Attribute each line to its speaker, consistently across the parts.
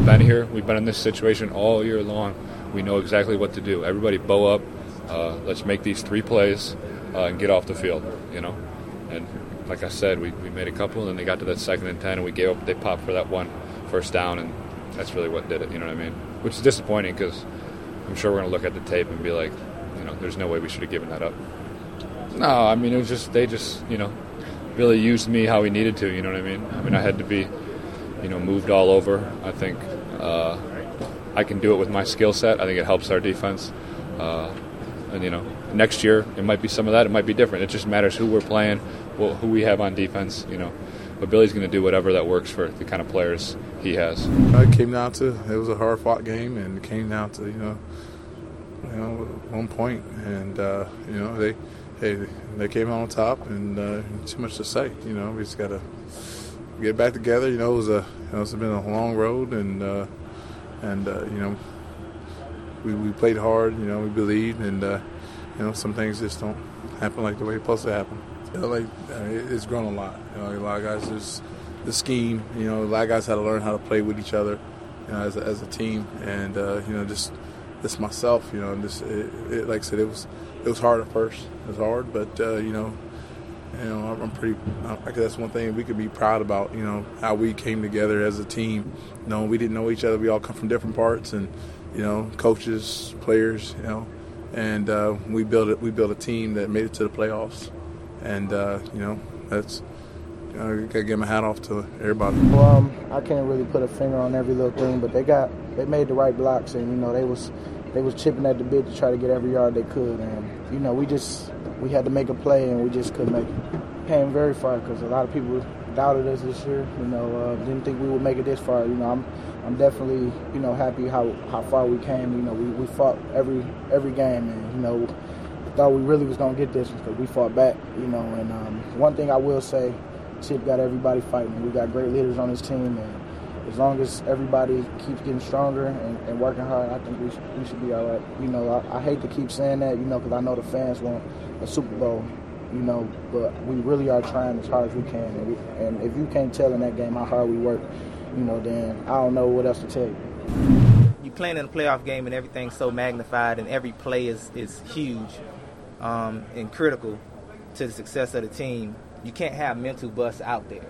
Speaker 1: been here. We've been in this situation all year long. We know exactly what to do. Everybody bow up. Let's make these 3 plays and get off the field, And like I said, we made a couple, and then they got to that 2nd and 10, and we gave up. They popped for that 1 first down, and that's really what did it, you know what I mean? Which is disappointing because I'm sure we're going to look at the tape and be like, there's no way we should have given that up. No, I mean, it was just, they just, really used me how he needed to, you know what I mean? I mean, I had to be, moved all over. I think I can do it with my skill set. I think it helps our defense. And, next year it might be some of that. It might be different. It just matters who we're playing, who we have on defense, But Billy's going to do whatever that works for the kind of players he has.
Speaker 2: It came down to, it was a hard-fought game, and it came down to, 1 point. And, they came on top, and too much to say. We just got to get back together. It's been a long road, and we played hard. We believed, and some things just don't happen like the way it's supposed to happen. It's grown a lot. A lot of guys, there's the scheme. A lot of guys had to learn how to play with each other, as a team, and just myself. Like I said, it was hard at first. It was hard, but I'm pretty. I guess that's one thing we could be proud about. How we came together as a team. We didn't know each other. We all come from different parts, and coaches, players, and we built a team that made it to the playoffs, and that's. I gotta give my hat off to everybody.
Speaker 3: Well, I can't really put a finger on every little thing, but they made the right blocks, and they was chipping at the bit to try to get every yard they could, and we had to make a play, and we just couldn't make it. Came very far because a lot of people doubted us this year. Didn't think we would make it this far. I'm definitely happy how far we came. We fought every game, and thought we really was gonna get this because we fought back. And one thing I will say. Chip got everybody fighting. We got great leaders on this team, and as long as everybody keeps getting stronger and working hard, I think we should be all right. I hate to keep saying that, because I know the fans want a Super Bowl, but we really are trying as hard as we can. And if you can't tell in that game how hard we work, then I don't know what else to tell you.
Speaker 4: You playing in a playoff game and everything's so magnified and every play is huge and critical to the success of the team. You can't have mental busts out there,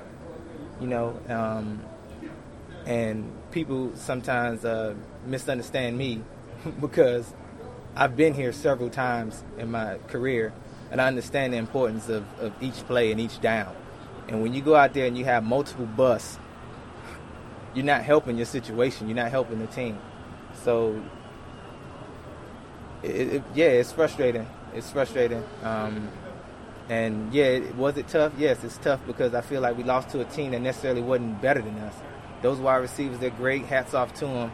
Speaker 4: and people sometimes misunderstand me because I've been here several times in my career, and I understand the importance of each play and each down. And when you go out there and you have multiple busts, you're not helping your situation. You're not helping the team. So, it's frustrating. It's frustrating. And was it tough? Yes, it's tough because I feel like we lost to a team that necessarily wasn't better than us. Those wide receivers, they're great. Hats off to them.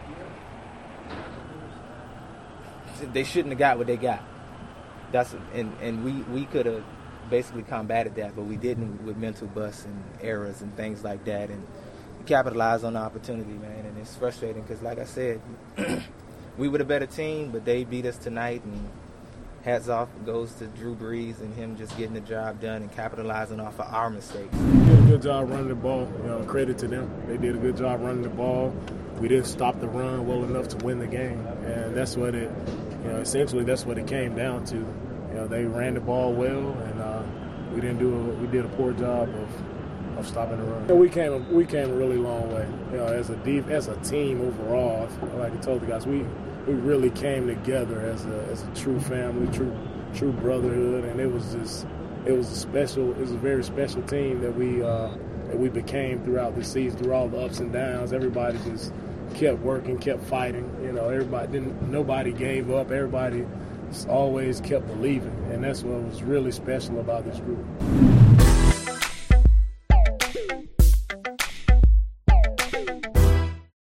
Speaker 4: They shouldn't have got what they got. And we could have basically combated that, but we didn't with mental busts and errors and things like that. And we capitalized on the opportunity, man. And it's frustrating because, like I said, we were the better team, but they beat us tonight. And hats off goes to Drew Brees and him just getting the job done and capitalizing off of our mistakes.
Speaker 5: They did a good job running the ball. Credit to them. They did a good job running the ball. We didn't stop the run well enough to win the game, and that's what it. Essentially that's what it came down to. They ran the ball well, and we did a poor job of stopping the run. We came a really long way. As a team overall, like I told the guys, we really came together as a true family, true brotherhood, and it was a very special team that we became throughout the season, through all the ups and downs. Everybody just kept working, kept fighting. Nobody gave up. Everybody always kept believing, and that's what was really special about this group.